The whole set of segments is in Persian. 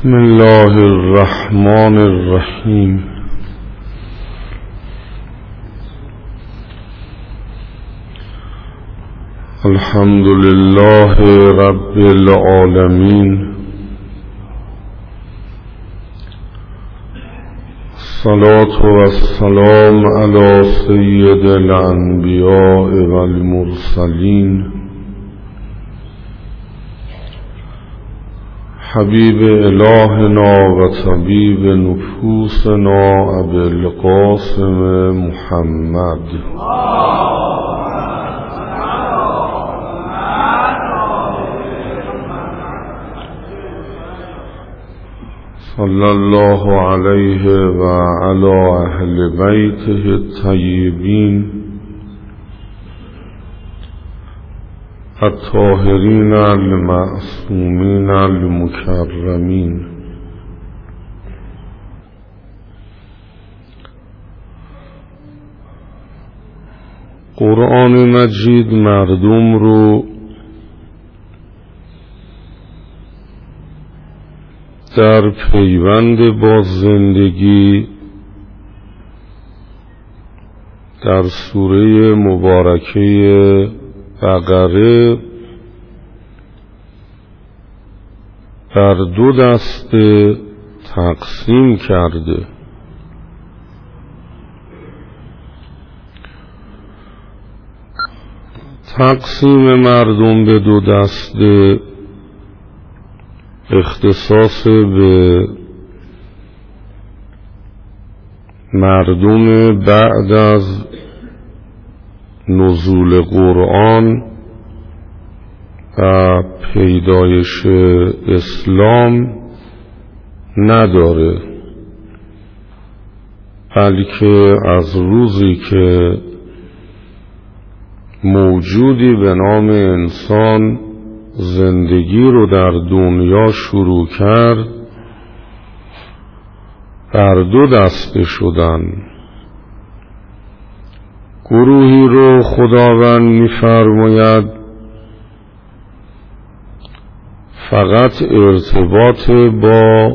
بسم الله الرحمن الرحیم. الحمد لله رب العالمین، الصلاة والسلام علی سید الانبیاء والمرسلین، حبیب الهنا و طبیب نفوسنا ابی القاسم محمد صلی الله علیه و علی اهل بیته الطیبین الطاهرین المعصومین المکرمین. قرآن مجید مردم رو در پیوند با زندگی در سوره مبارکه بقره بر دو دسته تقسیم کرده. تقسیم مردم به دو دسته اختصاص به مردم بعد از نزول قرآن و پیدایش اسلام نداره، بلکه از روزی که موجودی به نام انسان زندگی رو در دنیا شروع کرد بر دو دسته شدن. گروهی رو خداوند می‌فرماید فقط ارتباط با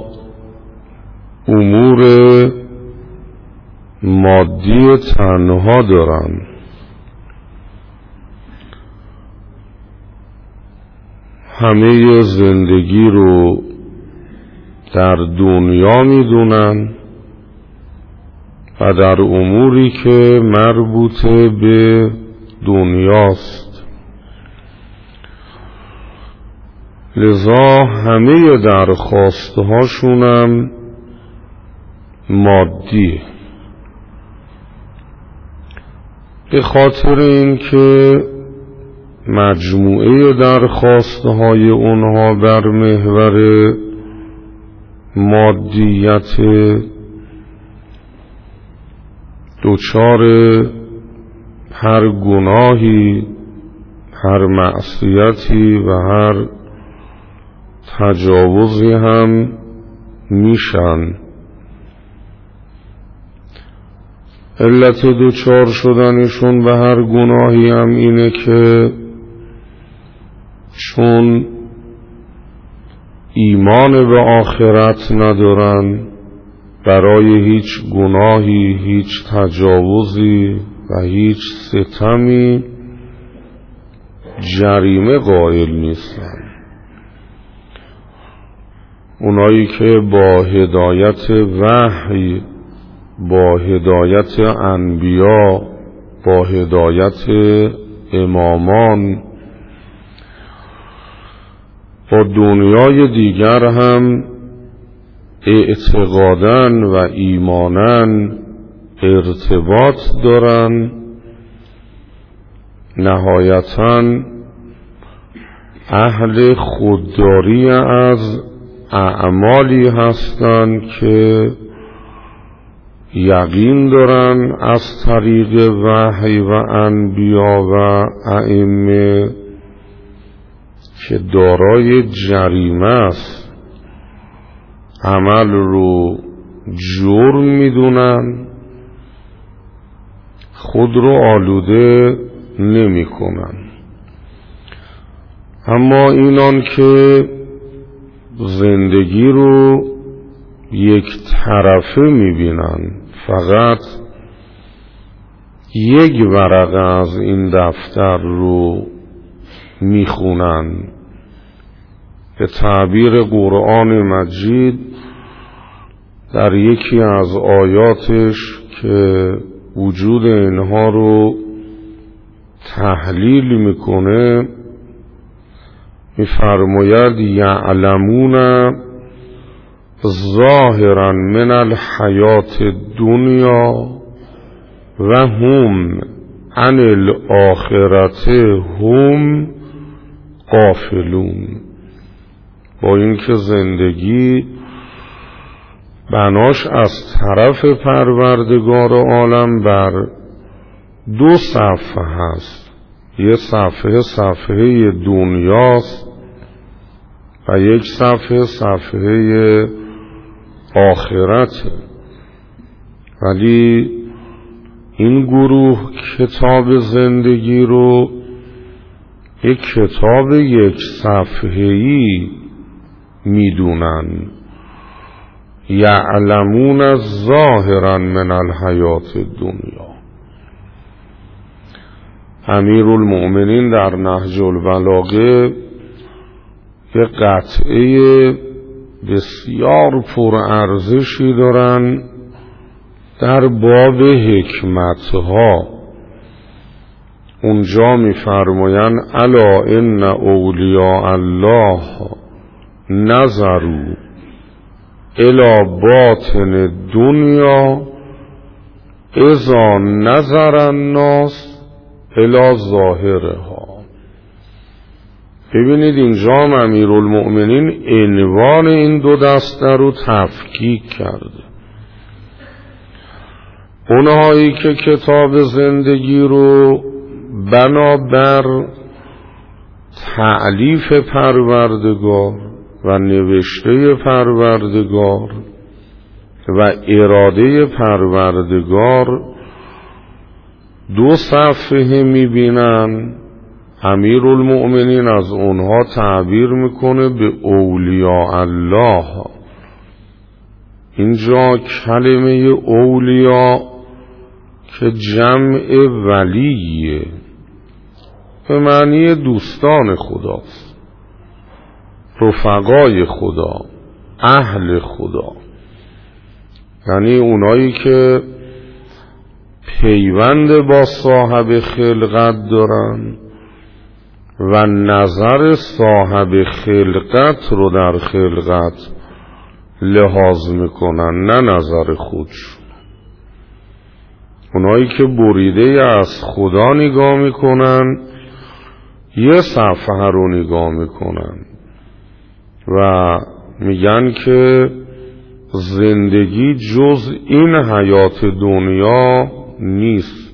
امور مادی تنها دارن، همه زندگی رو در دنیا میدونن و در اموری که مربوط به دنیاست، لذا همه درخواستهاشونم مادی. به خاطر اینکه مجموعه درخواستهای اونها بر محور مادیت، دوچار هر گناهی، هر معصیتی و هر تجاوزی هم میشن. علت دوچار شدنشون به هر گناهی هم اینه که چون ایمان به آخرت ندارن، برای هیچ گناهی، هیچ تجاوزی و هیچ ستمی جریمه قائل نیستن. اونایی که با هدایت وحی، با هدایت انبیا، با هدایت امامان، با دنیای دیگر هم اعتقادن و ایمانن ارتباط دارن، نهایتاً اهل خودداری از اعمالی هستند که یقین دارن از طریق وحی و انبیا و ائمه که دارای جریمه است، عمل رو جرم میدونن، خود رو آلوده نمی کنن. اما اینان که زندگی رو یک طرفه میبینن، فقط یک ورقه از این دفتر رو میخونن. به تعبیر قرآن مجید در یکی از آیاتش که وجود اینها رو تحلیل میکنه میفرماید یعلمون ظاهرا من الحیات الدنیا و هم عن الاخرت هم غافلون. با اینکه زندگی بناش از طرف پروردگار عالم بر دو صفحه هست، یه صفحه دنیاست و یک صفحه آخرته. ولی این گروه کتاب زندگی رو یک کتاب یک صفحه‌ای میدونن. یعلمون ظاهرا من الحیات الدنیا. امیرالمؤمنین در نهج البلاغه یه قطعه بسیار پرارزشی دارن در باب حکمتها. اونجا میفرمایند الا ان اولیاء الله نظروا الی باطن الدنیا اذا نظر الناس الی ظاهرها. ببینید اینجا امیرالمؤمنین عنوان این دو دسته رو تفکیک کرده. اونهایی که کتاب زندگی رو بنابر تألیف پروردگار و نوشته پروردگار و اراده پروردگار دو صفحه میبینن، امیرالمؤمنین از اونها تعبیر میکنه به اولیاء الله. اینجا کلمه اولیاء که جمع ولیه به معنی دوستان خداست، رفقای خدا، اهل خدا، یعنی اونایی که پیوند با صاحب خلقت دارن و نظر صاحب خلقت رو در خلقت لحاظ میکنن، نه نظر خودشون. اونایی که بریده از خدا نگاه میکنن، یه صفحه رو نگاه میکنن و میگن که زندگی جز این حیات دنیا نیست.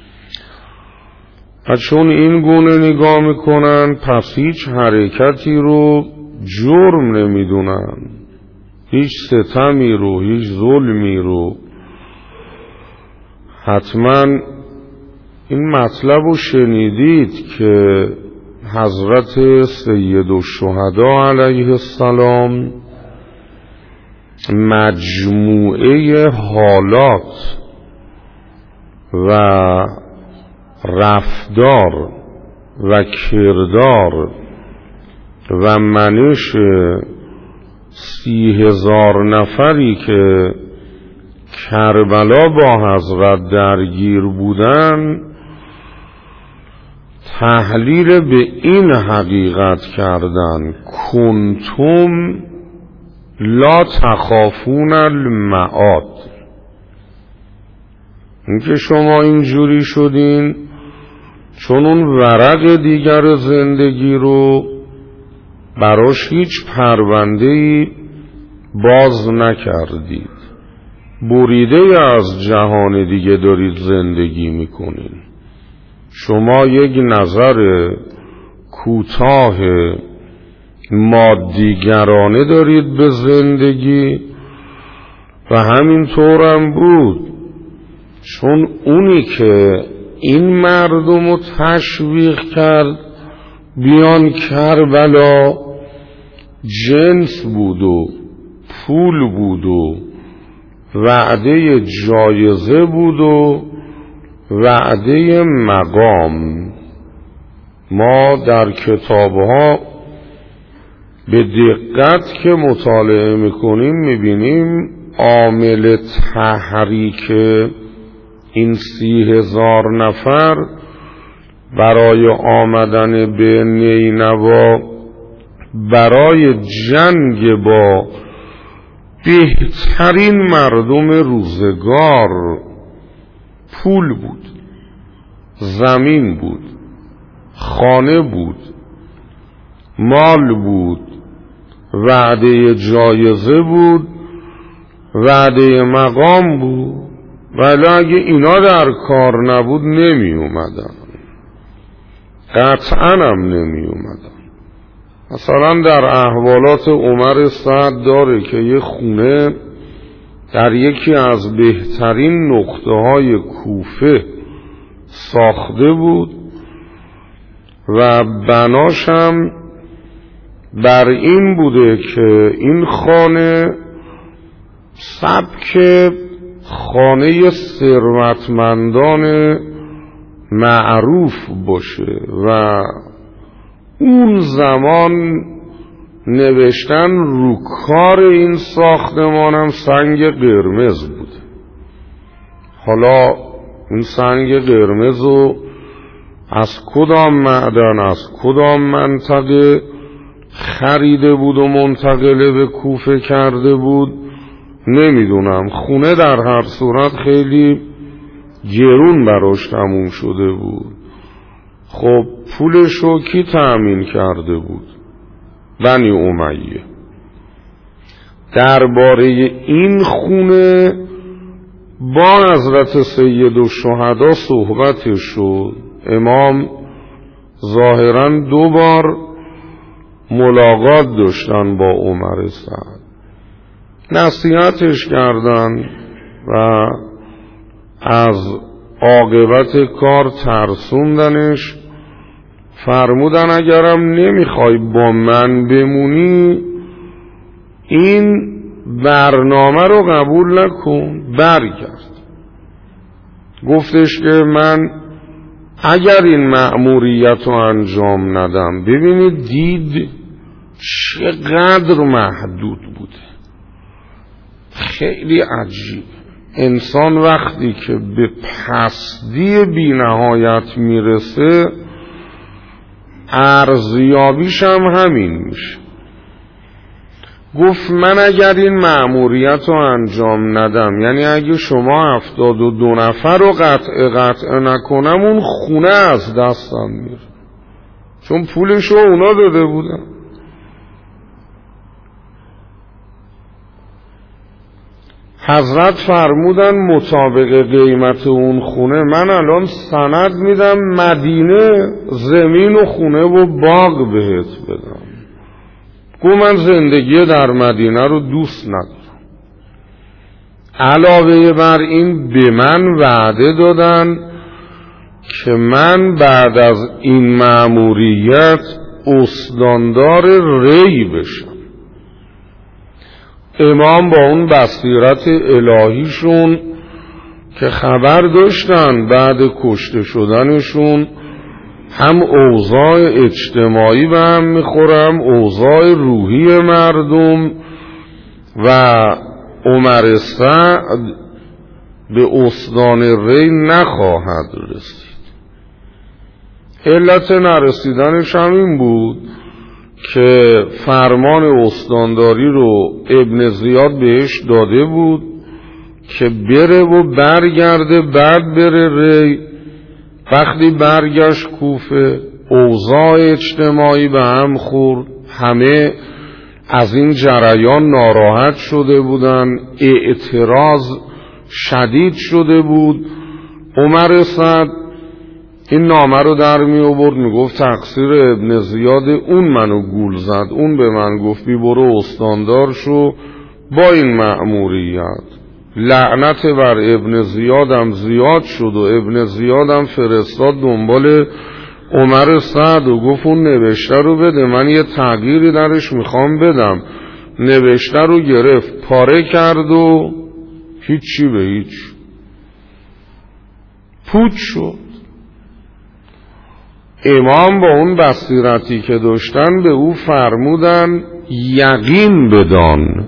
و چون این گونه نگاه میکنن پس هیچ حرکتی رو جرم نمیدونن، هیچ ستمی رو، هیچ ظلمی رو. حتما این مطلب رو شنیدید که حضرت سید الشهدا علیه السلام مجموعه حالات و رفتار و کردار و منش 30,000 نفری که کربلا با حضرت درگیر بودن تحلیل به این حقیقت کردن کنتم لا تخافون المعاد. اینکه شما اینجوری شدین چون اون ورق دیگر زندگی رو براش هیچ پرونده‌ای باز نکردید، بریده از جهان دیگه دارید زندگی میکنین. شما یک نظر کوتاه مادیگرانه دارید به زندگی و همینطور هم بود، چون اونی که این مردم رو تشویق کرد بیان کربلا جنس بود و پول بود و وعده جایزه بود و وعده مقام. ما در کتابها به دقت که مطالعه میکنیم میبینیم عامل تحریک این 30,000 نفر برای آمدن به نینوا برای جنگ با بهترین مردم روزگار پول بود، زمین بود، خانه بود، مال بود، وعده جایزه بود، وعده مقام بود. ولی اگه اینا در کار نبود نمی اومدن، قطعا هم نمی اومدن. مثلا در احوالات عمر سعد داره که یه خونه در یکی از بهترین نقطه های کوفه ساخته بود و بناش هم بر این بوده که این خانه سبک خانه ثروتمندان معروف باشه و اون زمان نوشتن رو کار این ساختمانم سنگ قرمز بوده. حالا این سنگ قرمز رو از کدام معدن، از کدام منطقه خریده بود و منتقل به کوفه کرده بود نمیدونم. خونه در هر صورت خیلی گرون براش تموم شده بود. خب پولشو کی تأمین کرده بود؟ بنی امیه. درباره این خونه با حضرت سید الشهدا صحبت شد. امام ظاهراً 2 بار ملاقات داشتن با عمر سعد، نصیحتش کردن و از عاقبت کار ترسوندنش. فرمودن اگرم نمیخوای با من بمونی این برنامه رو قبول نکن، برگرد. گفتش که من اگر این مأموریت رو انجام ندم، ببینید دید چقدر محدود بوده، خیلی عجیب. انسان وقتی که به پستی بی نهایت میرسه ارزیابیش هم همین میشه. گفت من اگر این مأموریت رو انجام ندم، یعنی اگه شما 72 نفر رو قطع نکنم، اون خونه از دستم میره، چون پولشو اونا داده بودن. حضرت فرمودن مطابق قیمت اون خونه من الان سند میدم مدینه زمین و خونه و باغ بهت بدم. گو من زندگی در مدینه رو دوست ندارم. علاوه بر این به من وعده دادن که من بعد از این مأموریت استاندار ری بشم. امام با اون بصیرت الهیشون که خبر داشتن بعد کشته شدنشون هم اوضاع اجتماعی به هم میخوره، هم اوضاع روحی مردم، و عمر سعد به استان ری نخواهد رسید. علت نرسیدنش هم این بود که فرمان استانداری رو ابن زیاد بهش داده بود که بره و برگرده، بعد بره ری. وقتی برگشت کوفه اوضاع اجتماعی به هم خورد، همه از این جریان ناراحت شده بودن، اعتراض شدید شده بود. عمر سعد این نامه رو در می آورد، می گفت تقصیر ابن زیاد، اون منو گول زد، اون به من گفت بی برو استاندار شو با این مأموریت. لعنت بر ابن زیادم زیاد شد و ابن زیادم فرستاد دنبال عمر سعد و گفت اون نوشته رو بده، من یه تغییری درش میخوام بدم. نوشته رو گرفت پاره کرد و هیچی به هیچ پوچ شد. امام با اون بصیرتی که داشتن به او فرمودن یقین بدان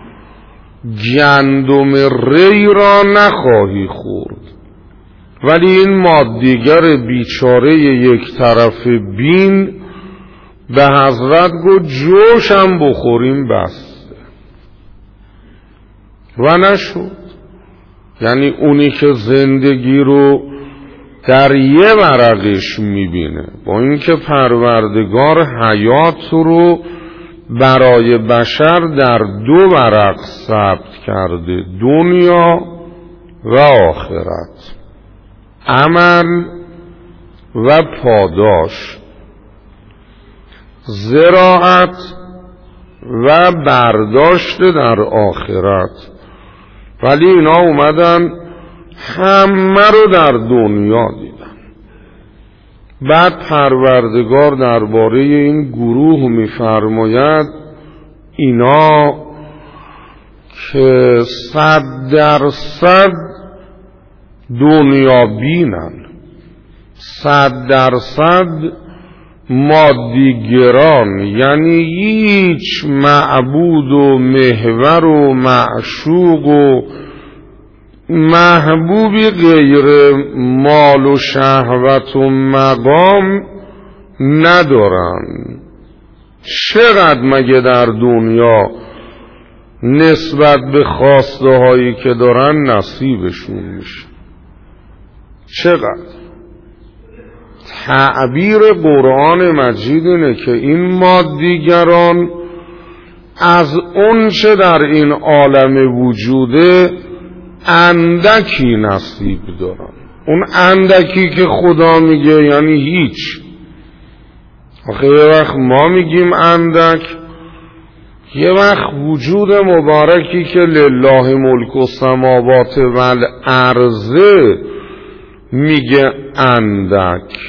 گندم ری را نخواهی خورد، ولی این مادیگر بیچاره یک طرف بین به حضرت گفت جوشم بخوریم بس و نشد. یعنی اونی که زندگی رو در یه ورقش میبینه، با اینکه پروردگار حیات رو برای بشر در 2 ورق ثبت کرده، دنیا و آخرت، عمل و پاداش، زراعت و برداشت در آخرت، ولی اینا اومدن همه رو در دنیا دیدن. بعد پروردگار درباره این گروه می‌فرماید اینا که 100% دنیا بینن، 100% مادیگران، یعنی هیچ معبود و محور و معشوق و محبوبی غیر مال و شهوت و مقام ندارن. چقدر مگه در دنیا نسبت به خواسته هایی که دارن نصیبشون میشه؟ چقدر؟ تعبیر قرآن مجید اینه که این مادیگران از اون چه در این عالم وجوده اندکی نصیب دارن. اون اندکی که خدا میگه یعنی هیچ. آخه یه وقت ما میگیم اندک، یه وقت وجود مبارکی که لله ملک السماوات والارض میگه اندک.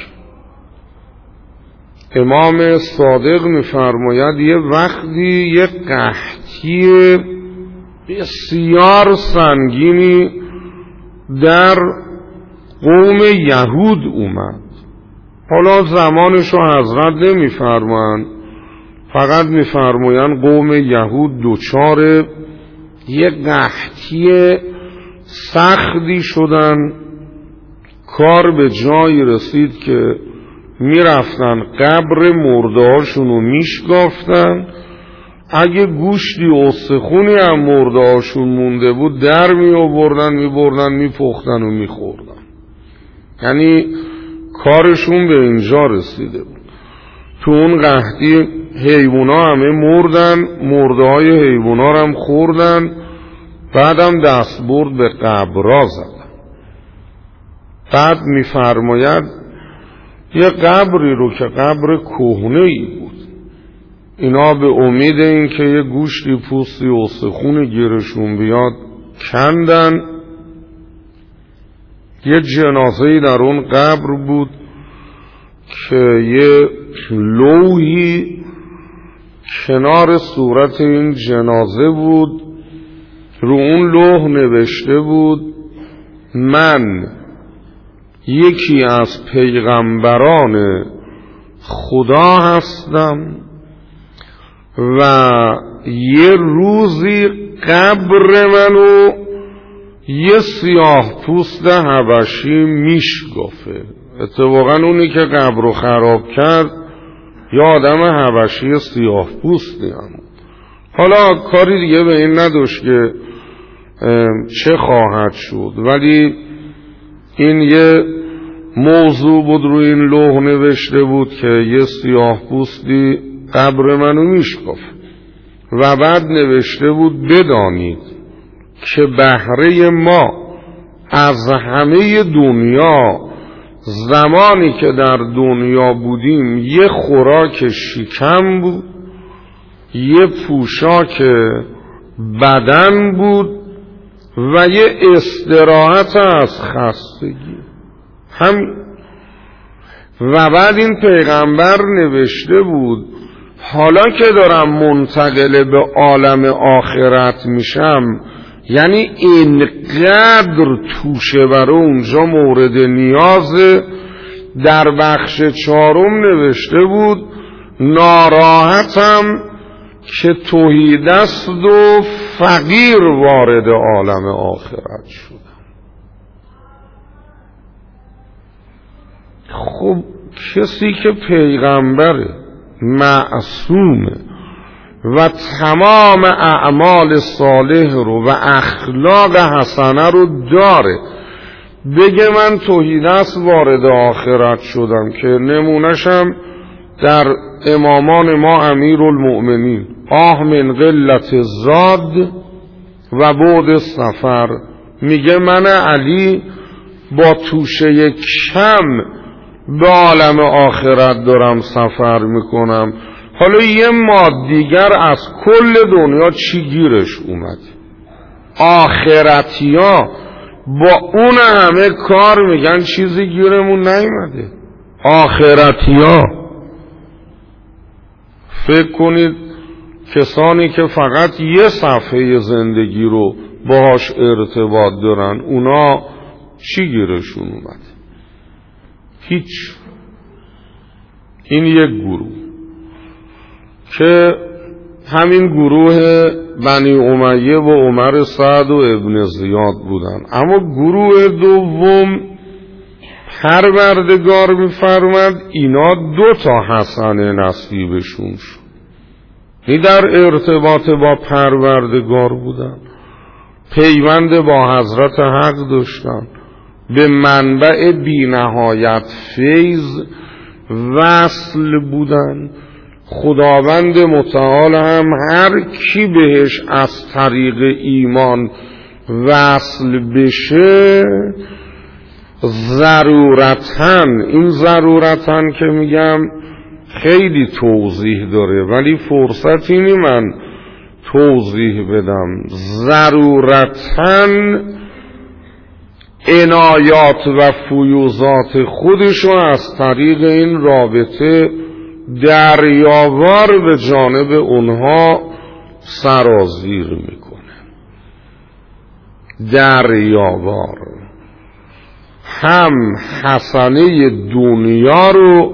امام صادق میفرماید یه وقتی یه قحطی بسیار سنگینی در قوم یهود اومد. حالا زمانشو حضرت نمیفرمان، فقط میفرماین قوم یهود دچار یه قحطی سختی شدن. کار به جایی رسید که میرفتن قبر مرده هاشونو میشکافتن، اگه گوشتی و استخونی هم مرده هاشون مونده بود در میبردن میپختن و میخوردن. یعنی کارشون به اینجا رسیده بود. تو اون قحطی حیوونا همه مردن، مرده های حیوونا هم خوردن، بعدم دست برد به قبرها زدن. بعد میفرماید یه قبری رو که قبر کهنه‌ای بود، اینا به امید این که یه گوشتی پوستی و استخون گیرشون بیاد کندن. یه جنازه‌ای در اون قبر بود که یه لوحی کنار صورت این جنازه بود، رو اون لوح نوشته بود من یکی از پیغمبران خدا هستم و یه روزی قبر منو یه سیاه پوست حبشی میشکافه. اتفاقا اونی که قبر رو خراب کرد یه آدم حبشی سیاه پوستی هم. حالا کاری دیگه به این نداشت که چه خواهد شد، ولی این یه موضوع بود روی این لوح نوشته بود که یه سیاه پوستی قبر منو میشکافه و بعد نوشته بود بدانید که بهره ما از همه دنیا زمانی که در دنیا بودیم یه خوراک شکم بود، یه پوشاک بدن بود و یه استراحت از خستگی. هم و بعد این پیغمبر نوشته بود حالا که دارم منتقل به عالم آخرت میشم، یعنی اینقدر توشه برای اونجا مورد نیازه. در بخش 4 نوشته بود ناراحتم که تهیدست و فقیر وارد عالم آخرت شدم. خب کسی که پیغمبره، معصومه و تمام اعمال صالح رو و اخلاق حسنه رو داره، بگه من تهیدست وارد آخرت شدم، که نمونشم در امامان ما امیرالمؤمنین من قلت زاد و بعد سفر، میگه من علی با توشه کم به عالم آخرت دارم سفر میکنم. حالا یه مادیگر از کل دنیا چی گیرش اومد؟ آخرتیا با اون همه کار میگن چیزی گیرمون نیومده. آخرتیا فکر کنید کسانی که فقط یه صفحه زندگی رو باهاش ارتباط دارن، اونا چی گیرشون اومد؟ هیچ. این یک گروه که همین گروه بنی امیه و عمر سعد و ابن زیاد بودن. اما گروه دوم پروردگار می‌فرماد اینا 2 حسنه نصیبشون شد. این در ارتباط با پروردگار بودن، پیوند با حضرت حق داشتن، به منبع بی نهایت فیض وصل بودن. خداوند متعال هم هر کی بهش از طریق ایمان وصل بشه ضرورتاً، این ضرورتاً که میگم خیلی توضیح داره ولی فرصتی نی من توضیح بدم، ضرورتاً عنایات و فیوضات خودشو از طریق این رابطه دریاوار به جانب اونها سرازیر میکنه. دریاوار هم حسنه دنیا رو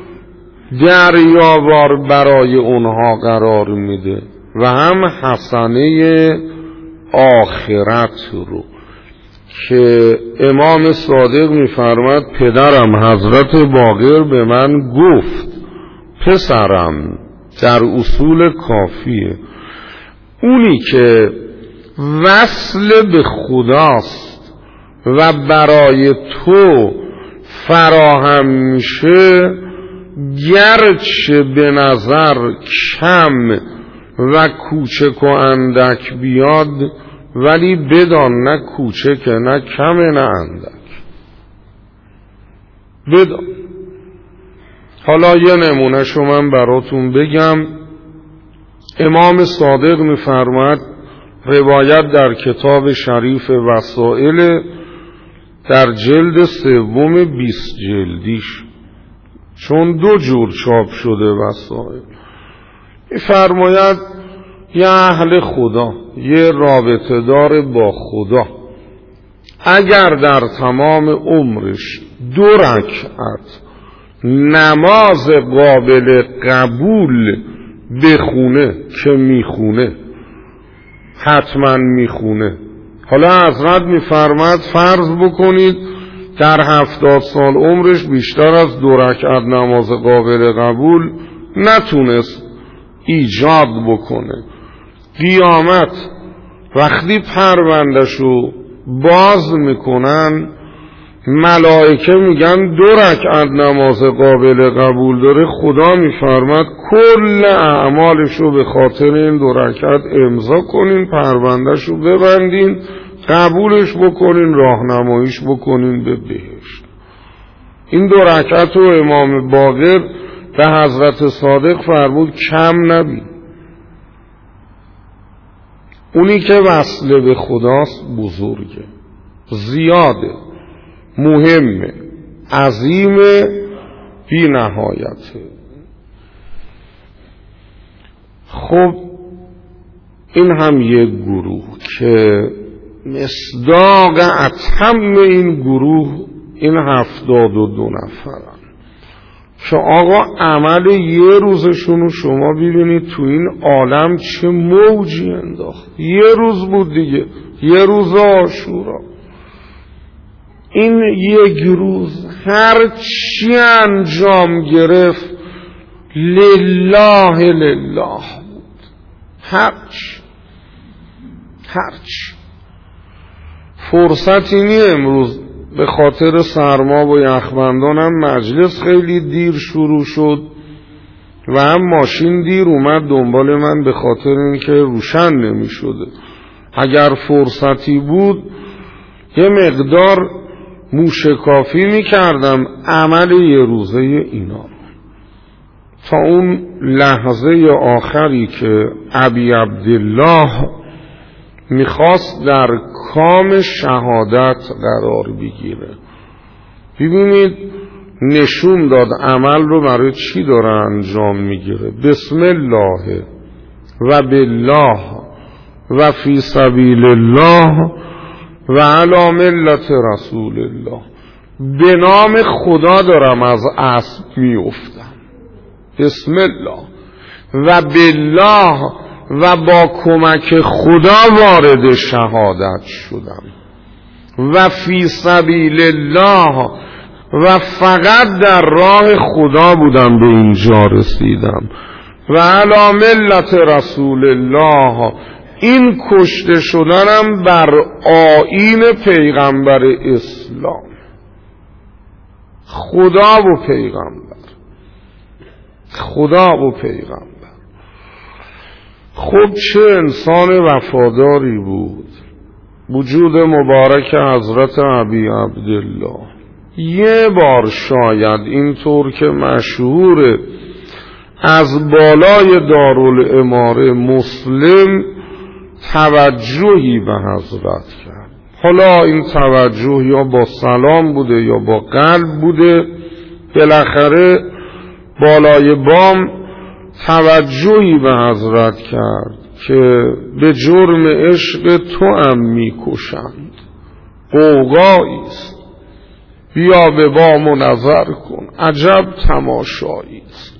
دریاوار برای اونها قرار میده و هم حسنه آخرت رو، که امام صادق میفرماد پدرم حضرت باقر به من گفت پسرم، در اصول کافیه، اونی که وصل به خداست و برای تو فراهم میشه، گرچه به نظر کم و کوچک و اندک بیاد، ولی بدان نه کوچک نه کم نه اندک، بدان. حالا یه نمونه شو من براتون بگم. امام صادق می‌فرماید، روایت در کتاب شریف وسائل در جلد 3 20 جلدیش، چون 2 جور چاپ شده وسائل، می‌فرماید یه اهل خدا، یه رابطه دار با خدا، اگر در تمام عمرش 2 رکعت نماز قابل قبول بخونه، که میخونه، حتما میخونه. حالا حضرت میفرماد فرض بکنید در 70 سال عمرش بیشتر از 2 رکعت نماز قابل قبول نتونست ایجاد بکنه. قیامت وقتی پروندهشو باز میکنن، ملائکه میگن 2 رکعت نماز قابل قبول داره، خدا میفرماد کل اعمالشو به خاطر این 2 رکعت امضا کنین، پروندهشو ببندین، قبولش بکنین، راهنماییش بکنین به بهشت. این 2 رکعت رو امام باقر به حضرت صادق فرمود کم نبین. اونی که وصل به خداست بزرگه، زیاده، مهمه، عظیمه، بی نهایته. خب این هم یک گروه که مصداق اتم این گروه این 72 نفرن که آقا عمل یه روزشونو شما ببینید تو این عالم چه موجی انداخت. یه روز بود دیگه، یه روز عاشورا. این یک روز هر چی انجام گرفت لله لله بود. هرچی فرصتی نی. امروز به خاطر سرما و یخبندان هم مجلس خیلی دیر شروع شد و هم ماشین دیر اومد دنبال من به خاطر اینکه روشن نمی شده. اگر فرصتی بود یه مقدار موشکافی می کردم عمل یه روزه اینا تا اون لحظه آخری که ابی عبدالله میخواست در کام شهادت قرار بگیره. ببینید نشون داد عمل رو برای چی داره انجام میگیره. بسم الله و بالله و فی سبیل الله و علی ملت رسول الله. به نام خدا دارم از اسب میافتم. بسم الله و بالله و با کمک خدا وارد شهادت شدم و فی سبیل الله و فقط در راه خدا بودم به اینجا رسیدم و علی ملت رسول الله. این کشته شدنم بر آیین پیغمبر اسلام. خدا و پیغمبر. خب چه انسان وفاداری بود وجود مبارک حضرت ابی عبدالله. یه بار شاید اینطور که مشهوره از بالای دارالاماره مسلم توجهی به حضرت کرد. حالا این توجه یا با سلام بوده یا با قلب بوده، بالاخره بالای بام توجهی به حضرت کرد که به جرم عشق تو هم میکشند. غوغاییست، بیا به بام و نظر کن، عجب تماشاییست.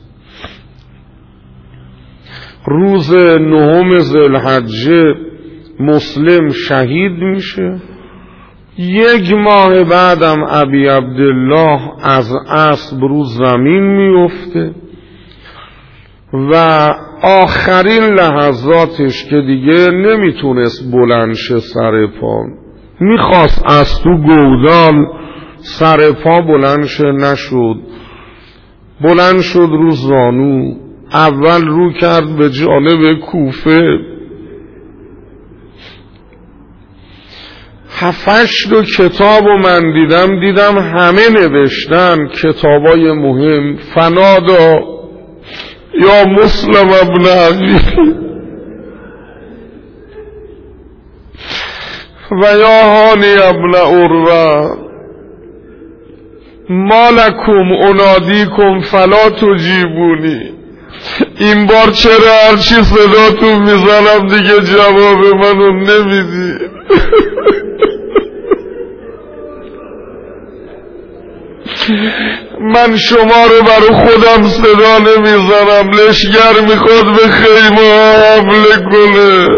روز 9 ذوالحجه مسلم شهید میشه. 1 ماه بعدم ابی عبدالله از اسب رو زمین میفته و آخرین لحظاتش که دیگه نمیتونست بلند شه سر پا، میخواست از تو گودال سر پا بلند شه، نشد. بلند شد رو زانو، اول رو کرد به جانب کوفه. 7-8 کتاب و من دیدم همه نوشتن کتابای مهم. فنادا یا مسلم ابن عقیل و یا هانی ابن عروه ما لکم انادیکم فلا تجیبونی. این بار چرا هرچی صداتون میزنم دیگه جواب منو نمیدی؟ من شما رو برای خودم صدا نمیزنم، لشگر میخواد به خیمه حمله کنه.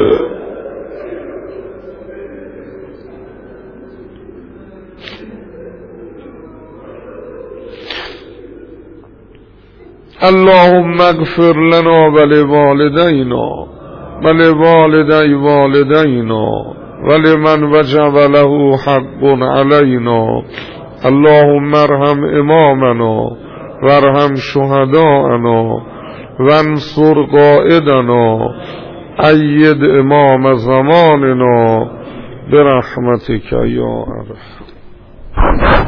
اللهم اغفر لنا ولوالدینا ولوالدی والدینا ولمن وجب له حق علینا. اللهم ارحم امامنا وارحم شهداءنا وانصر قائدنا اید امام زماننا برحمتك یا ارحم.